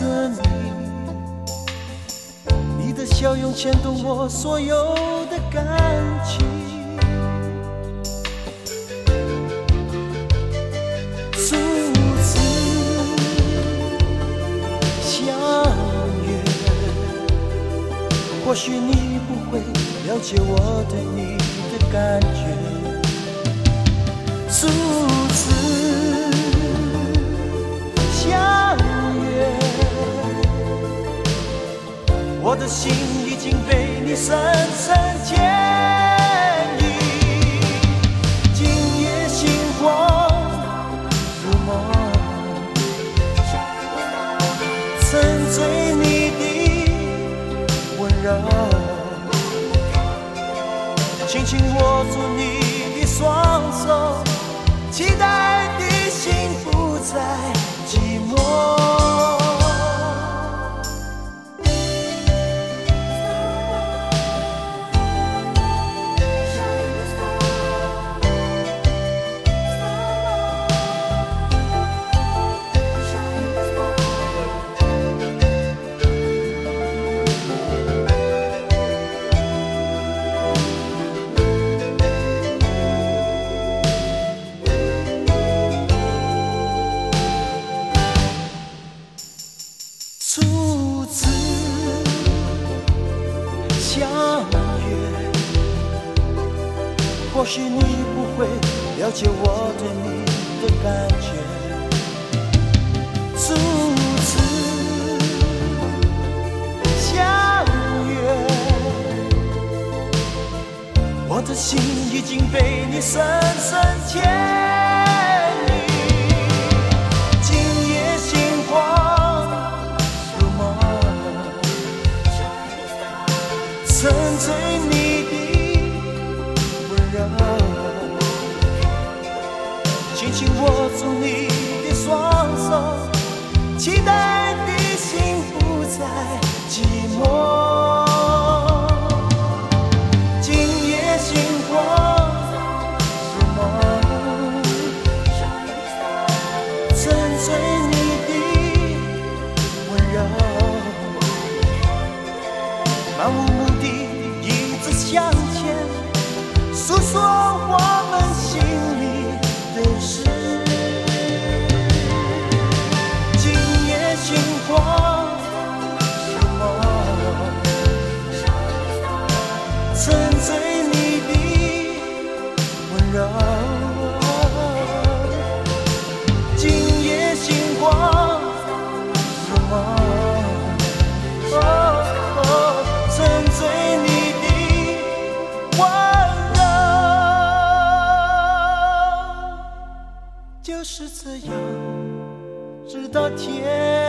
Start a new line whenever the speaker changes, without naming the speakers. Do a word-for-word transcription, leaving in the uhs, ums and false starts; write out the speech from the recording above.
着你，你的笑容牵动我所有的感情。初次相约，或许你不会了解我对你的感觉。初次相约，我的心已经被你深深牵引。今夜星光如梦，沉醉你的温柔，轻轻握住你的双手，期待的心不再寂寞。初次相约，或许你不会了解我对你的感觉。初次相约，我的心已经被你深深牵引。今夜星光沉醉你的温柔，轻轻握住你的双手，期待的心不再寂寞。今夜星光如梦，沉醉你的温柔，漫无目的一直向前，诉说我们心里的事。今夜星光如梦，沉醉你的温柔。今夜星光如梦，哦哦，沉醉你的温柔。就是这样，直到天